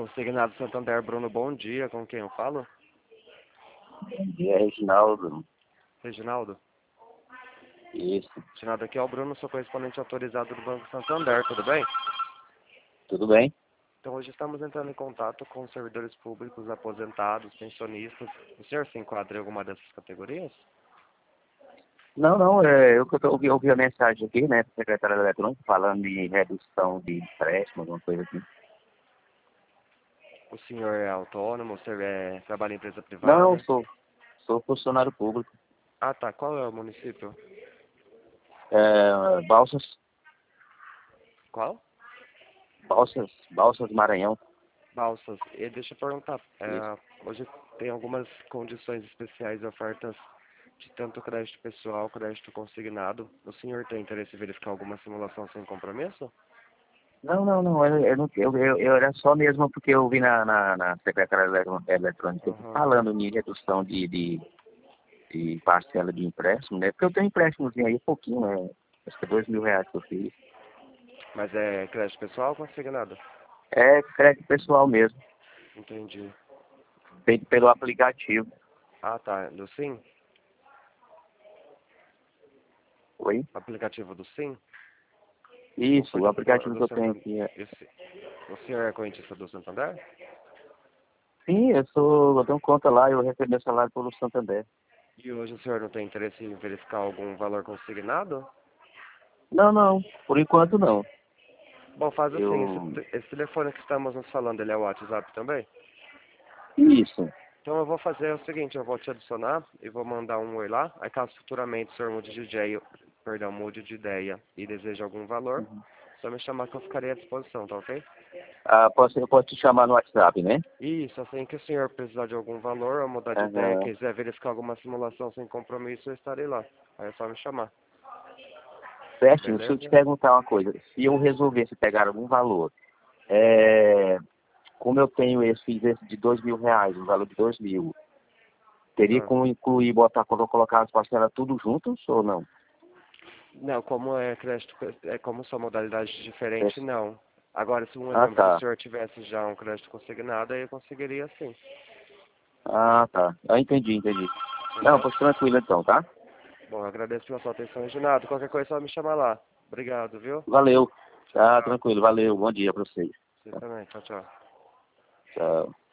Consignado Santander, Bruno, bom dia. Com quem eu falo? Bom dia, Reginaldo. Reginaldo? Isso, Reginaldo, aqui é o Bruno, sou correspondente autorizado do Banco Santander, tudo bem? tudo bem? Então hoje estamos entrando em contato com servidores públicos, aposentados, pensionistas. O senhor se enquadra em alguma dessas categorias? Não, ouvi a mensagem aqui, né, do secretário eletrônico, falando de redução de empréstimo, alguma coisa assim. O senhor é autônomo, o senhor trabalha em empresa Não, privada? sou funcionário público. Ah, tá. Qual é o município? Balsas, Qual? Balsas Maranhão. Balsas. E deixa eu perguntar, Isso. hoje tem algumas condições especiais, ofertas de tanto crédito pessoal, crédito consignado. O senhor tem interesse em verificar alguma simulação sem compromisso? Não, eu era só mesmo porque eu vi na secretária eletrônica aqui Aham. falando em redução de parcela de empréstimo, né, porque eu tenho empréstimozinho aí, pouquinho, né, acho que é R$ 2.000 que eu fiz. Mas é crédito pessoal ou consignado? É crédito pessoal mesmo, Entendi. feito pelo aplicativo. Ah, tá. Do Sim? Oi? Aplicativo do Sim? Ou Isso, foi o aplicativo do que eu tenho Santander? aqui. O senhor é correntista do Santander? Sim, eu tenho conta lá, eu recebo meu salário pelo Santander. E hoje o senhor não tem interesse em verificar algum valor consignado? Não, por enquanto não. Bom, faz assim, Eu. esse telefone que estamos nos falando, ele é o WhatsApp também? Isso. Então eu vou fazer o seguinte, eu vou te adicionar e vou mandar um oi lá. Aí caso futuramente o senhor mude de ideia e deseja algum valor, só me chamar que eu ficarei à disposição, tá ok? Eu posso te chamar no WhatsApp, né? Isso, assim que o senhor precisar de algum valor ou mudar de ideia, Aham. quiser verificar alguma simulação sem compromisso, eu estarei lá. Aí é só me chamar, Certinho, deixa eu te beleza? perguntar uma coisa. Se eu resolvesse pegar algum valor, como eu tenho fiz esse de R$ 2.000, um valor de 2.000, teria Ah. como incluir, colocar as parcelas tudo juntos ou não? Não, como é crédito, como são modalidades diferentes, não. Agora, se um exemplo, se o Tá. senhor tivesse já um crédito consignado, aí eu conseguiria sim. Tá. Entendi. Não, Entendeu? pois tranquilo então, tá? Bom, eu agradeço pela sua atenção, Reginaldo. Qualquer coisa, é só me chamar lá. Obrigado, viu? Valeu. Tchau, tchau. Tranquilo, valeu. Bom dia pra vocês. Você também. Tchau, tchau. Tchau.